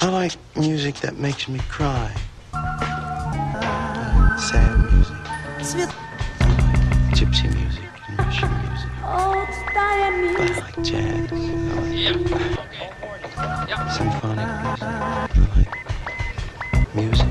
I like music that makes me cry. Sad music. I like gypsy music and Russian music. But I like jazz. I like symphonic music. I like music.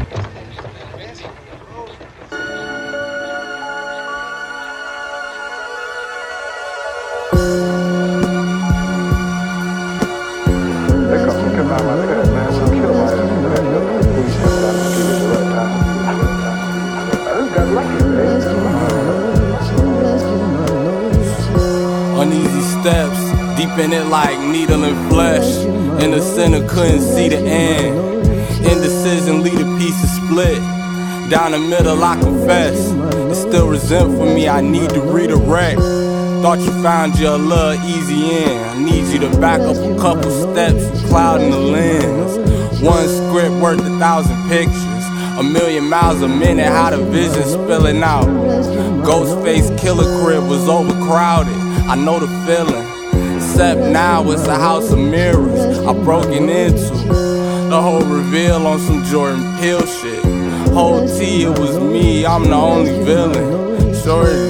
Uneasy steps, deep in it like needle and flesh. In the center, couldn't see the end. Indecision, lead a piece of split. Down the middle, I confess. It's still resent for me, I need to redirect. Thought you found your little easy in. I need you to back up a couple steps, clouding the lens. One script worth 1,000 pictures. 1,000,000 miles a minute, how the vision spilling out. Ghostface killer crib was overcrowded. I know the feeling. Except now it's a house of mirrors I broken into. The whole reveal on some Jordan Peele shit. Whole T, it was me, I'm the only villain. Shorty.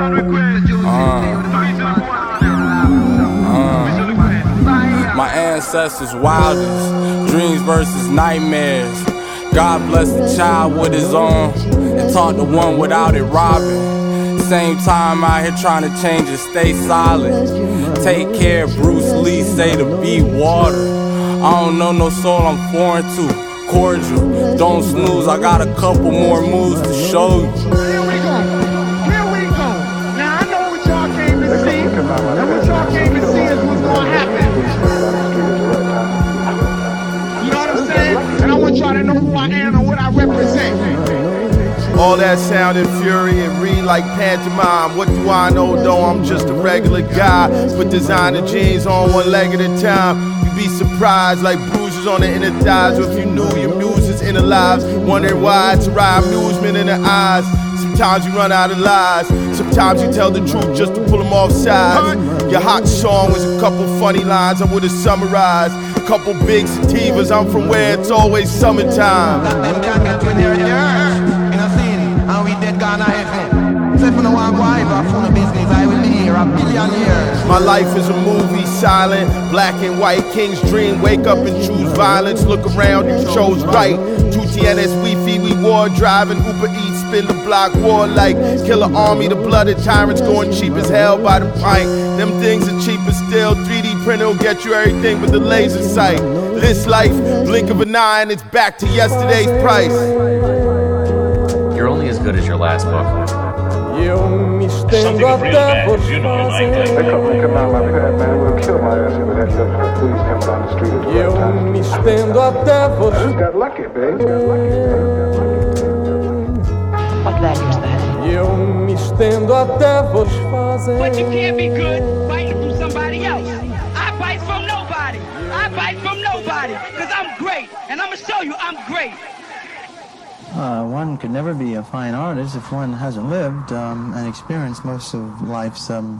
My ancestors' wildest dreams versus nightmares. God bless the child with his own and taught the one without it robbing. Same time out here trying to change it, stay solid. Take care, Bruce Lee say to be water. I don't know no soul I'm foreign to. Cordial, don't snooze, I got a couple more moves to show you. Here we go. Now I know what y'all came to see. And what y'all came to see is what's gonna happen. You know what I'm saying? And I want y'all to know who I am and what I represent. All that sound and fury and read like pantomime. What do I know though? I'm just a regular guy. Put designer jeans on one leg at a time. You'd be surprised like bruises on the inner thighs. Or if you knew your muses inner lives, wondering why it's a ride amusement in the eyes. Sometimes you run out of lies. Sometimes you tell the truth just to pull them off sides. Your hot song was a couple funny lines I would've summarized. Couple big sativas, I'm from where it's always summertime. And we dead gone heaven. Say for no one go ever for no business, I will be here a billion years. My life is a movie, silent, black and white, king's dream. Wake up and choose violence, look around, you chose right. 2 TNS, Wi-Fi, we war, driving Uber Eats, spin the block, war like killer army, the blooded tyrants going cheap as hell by the pint. Them things are cheaper still, 3D printer will get you everything with the laser sight. This life, blink of an eye and it's back to yesterday's price. You're only as good as your last book. There's something of real bad, you know, like that. They come out like that, man. We'll kill my ass if it had the police come down the street at the right time. I just got lucky, babe. What value is that? But you can't be good fighting from somebody else. I fight from nobody. I fight from nobody. Because I'm great. And I'm going to show you I'm great. One could never be a fine artist if one hasn't lived and experienced most of life's